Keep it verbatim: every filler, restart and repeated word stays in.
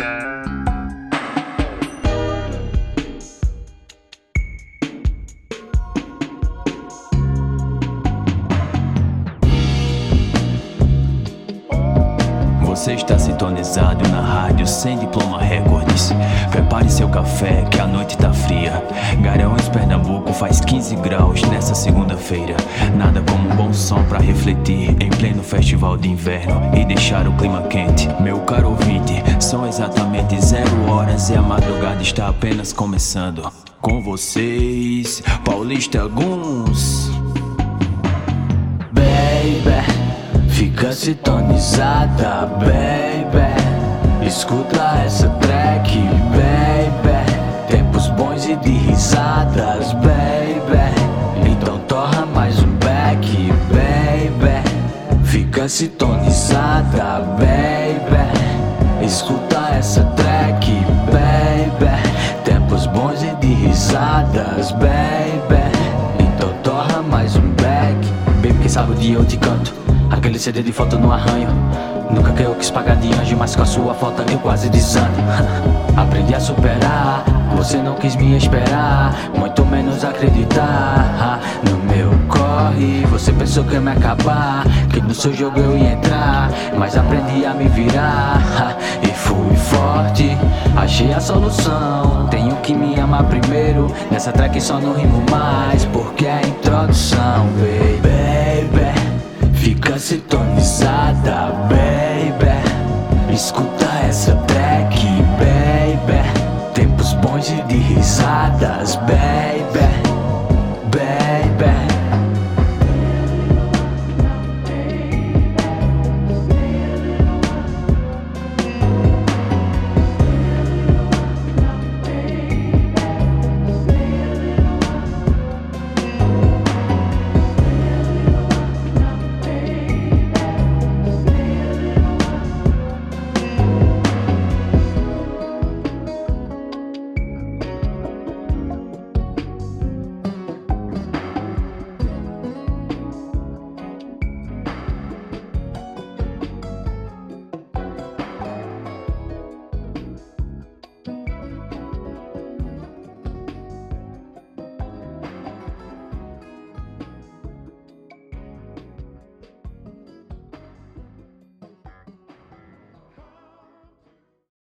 Você está sintonizado na rádio Sem Diploma Records. Prepare seu café que a noite tá fria. Garanhuns, Pernambuco faz quinze graus nessa segunda-feira. Nada como um bom som pra refletir em pleno festival de inverno e deixar o clima quente. Meu caro ouvinte, são exatamente zero horas e a madrugada está apenas começando. Com vocês, Paulista Guns. Baby, fica sintonizada, baby. Escuta essa track, baby. Tempos bons e de risadas, baby. Então torra mais um back, baby. Fica sintonizada, baby. Escuta essa track, baby. Tempos bons e de risadas, baby. Então torra mais um back. Baby, quem sabe o dia eu te canto. Aquele C D de foto no arranho. Nunca que eu quis pagar de anjo, mas com a sua falta eu quase desando. Aprendi a superar, você não quis me esperar, muito menos acreditar no meu corre. Você pensou que ia me acabar, que no seu jogo eu ia entrar, mas aprendi a me virar e fui forte, achei a solução. Tenho que me amar primeiro, nessa track só não rimo mais, porque é a introdução, baby, baby. Fica sintonizada, baby. Escuta essa track, baby. Tempos bons e de risadas, baby.